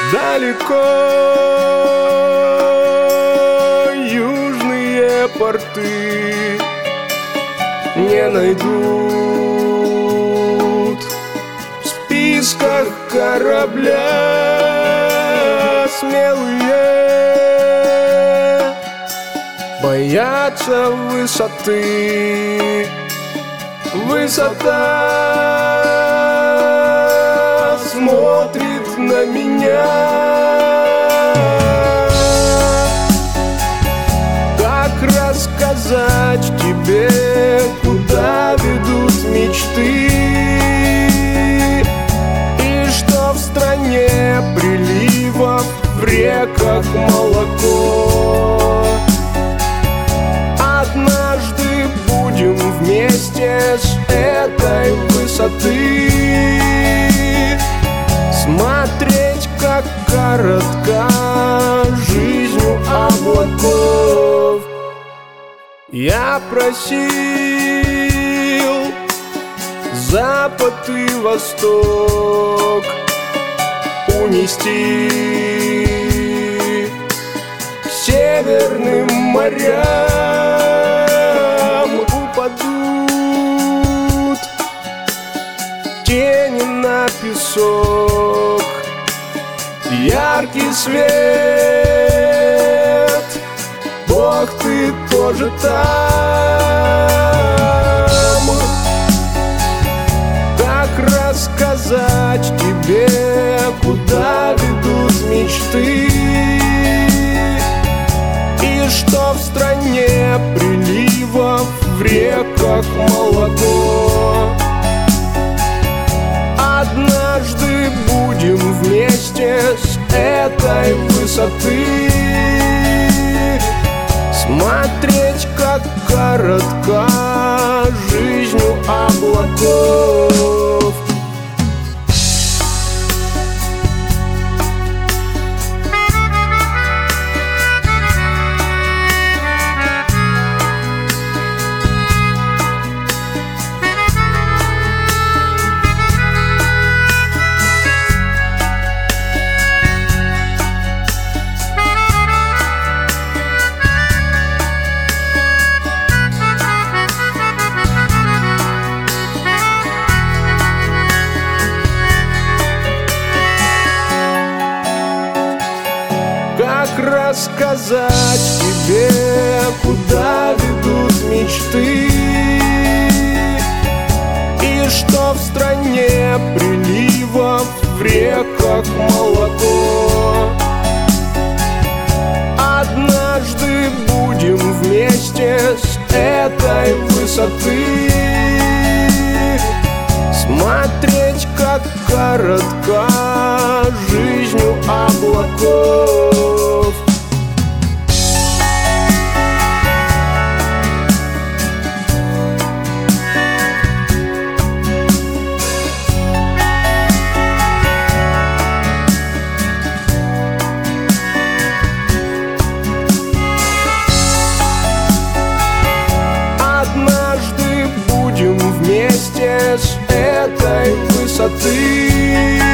Далеко южные порты не найдут в списках корабля. Смелые боятся высоты. Высота смотрит на меня. Как рассказать тебе, куда ведут мечты, и что в стране приливов, в реках молоко. Однажды будем вместе с этой высоты смотреть, как коротка жизнь у облаков. Я просил запад и восток унести к северным морям. Упадут тени на песок, яркий свет. Бог, ты тоже там. Как рассказать тебе, куда ведут мечты, и что в стране приливов, в реках молоко. Однажды будем вместе с этой высоты смотреть, как коротка жизнь у облаков. Как рассказать тебе, куда ведут мечты, и что в стране приливов, в реках молоко. Однажды будем вместе с этой высоты смотреть, как коротка жизнь у облаков. Однажды будем вместе с этой высоты